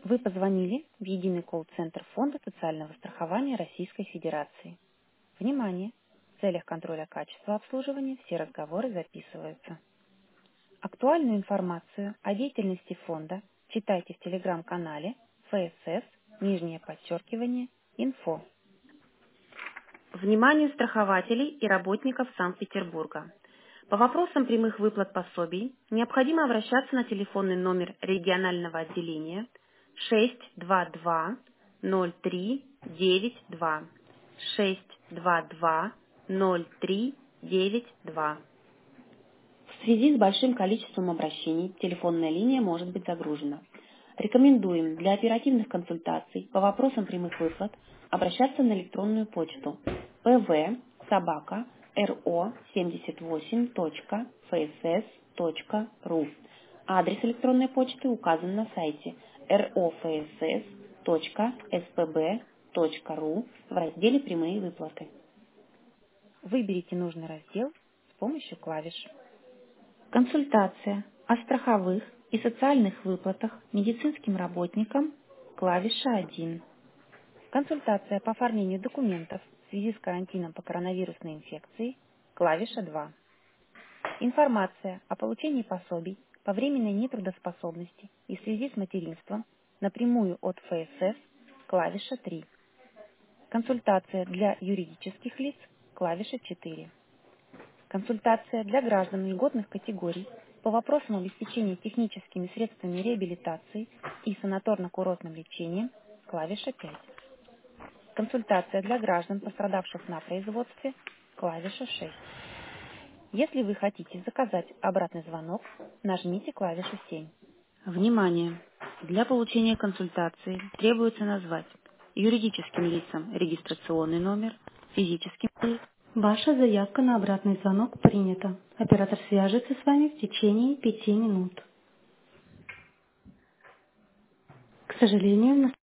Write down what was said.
Вы позвонили в единый колл-центр Фонда социального страхования Российской Федерации. Внимание! В целях контроля качества обслуживания все разговоры записываются. Актуальную информацию о деятельности фонда читайте в телеграм-канале ФСС, _инфо. Вниманию страхователей и работников Санкт-Петербурга. По вопросам прямых выплат пособий необходимо обращаться на телефонный номер регионального отделения 622-0392, 622-0392. В связи с большим количеством обращений телефонная линия может быть загружена. Рекомендуем для оперативных консультаций по вопросам прямых выплат обращаться на электронную почту pv@ro78.fss.ru. Адрес электронной почты указан на сайте rofss.spb.ru в разделе «Прямые выплаты». Выберите нужный раздел с помощью клавиш. Консультация о страховых и социальных выплатах медицинским работникам – клавиша 1. Консультация по оформлению документов в связи с карантином по коронавирусной инфекции – клавиша 2. Информация о получении пособий по временной нетрудоспособности и в связи с материнством напрямую от ФСС – клавиша 3. Консультация для юридических лиц – клавиша 4. Консультация для граждан льготных категорий по вопросам обеспечения техническими средствами реабилитации и санаторно-курортным лечением – клавиша 5. Консультация для граждан, пострадавших на производстве – клавиша 6. Если вы хотите заказать обратный звонок, нажмите клавишу 7. Внимание! Для получения консультации требуется назвать юридическим лицам регистрационный номер, физическим лицам. Ваша заявка на обратный звонок принята. Оператор свяжется с вами в течение 5 минут. К сожалению,